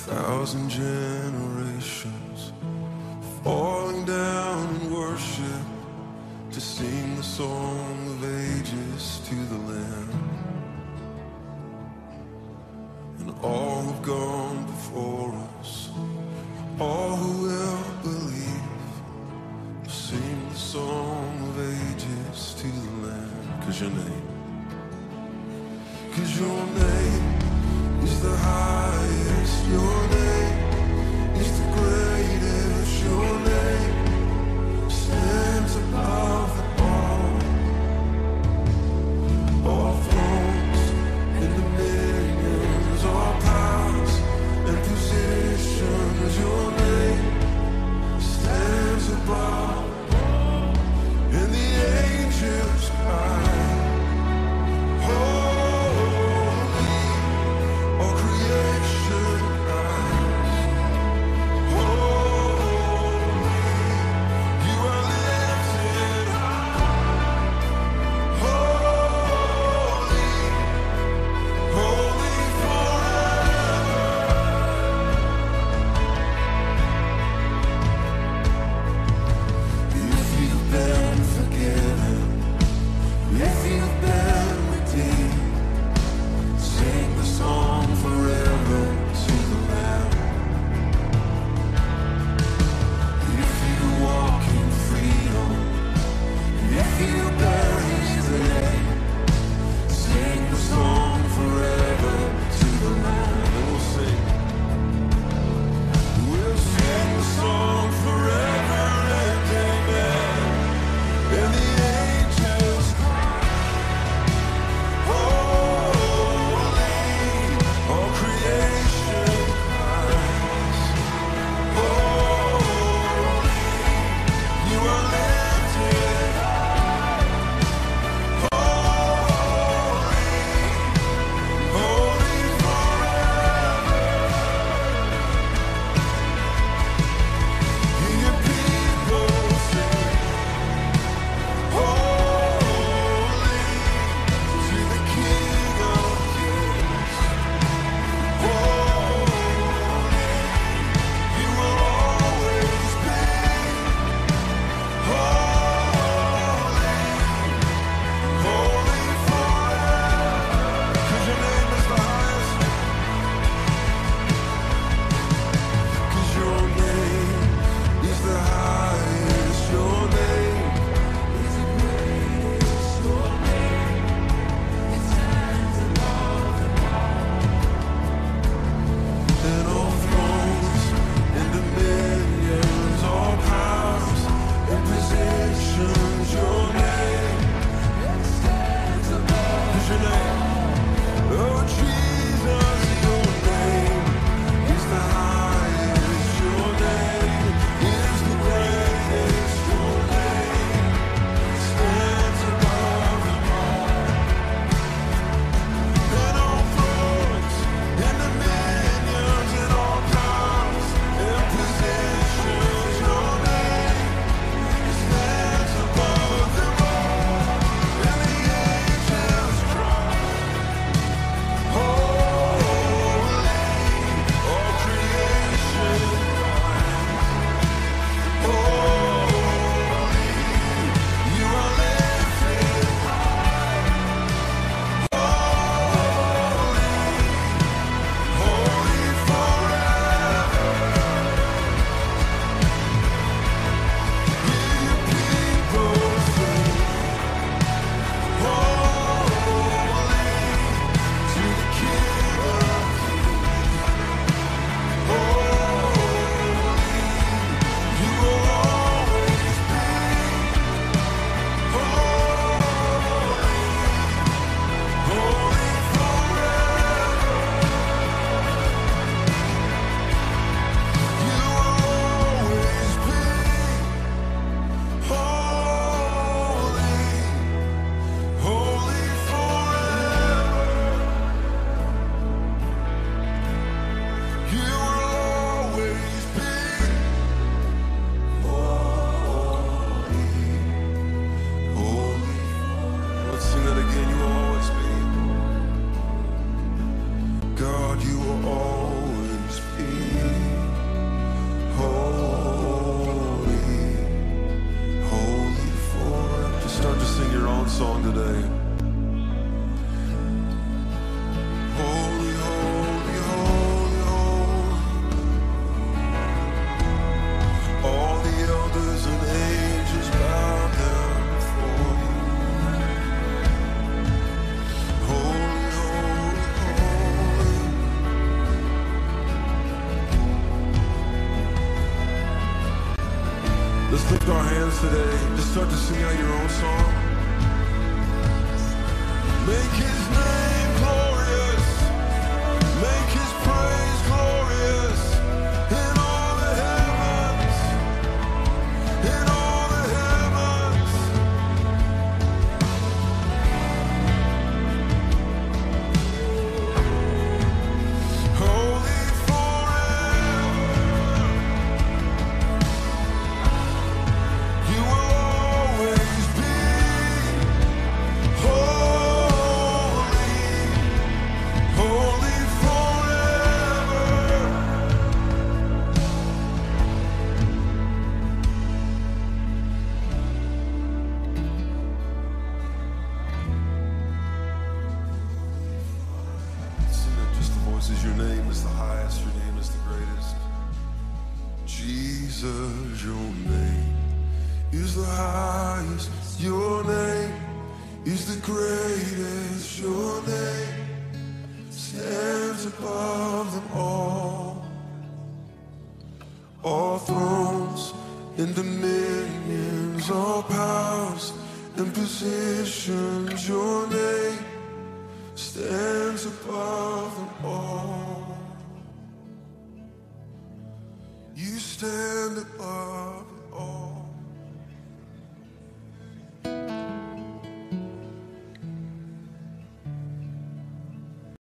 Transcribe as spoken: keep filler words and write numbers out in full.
thousand generations falling down in worship to sing the song of ages to the Lamb. And all who've gone before us, all who will believe, will sing the song of ages to the Lamb. 'Cause your name, 'cause your name is the highest, your name is the greatest, your name stands above it all. All thrones and dominions, all powers and positions, your name stands above. And the angels cry, holy, all creation cries. today, just start to sing out your own song. Make his name glorious. Make his praise glorious in all the heavens. In all the heavens. Holy forever. You will always be holy, holy forever. Sing it, just the voices. Your name is the highest, your name is the greatest. Jesus, your name is the highest, your name is the greatest, your name stands above them all. All thrones and dominions, all powers and positions, your name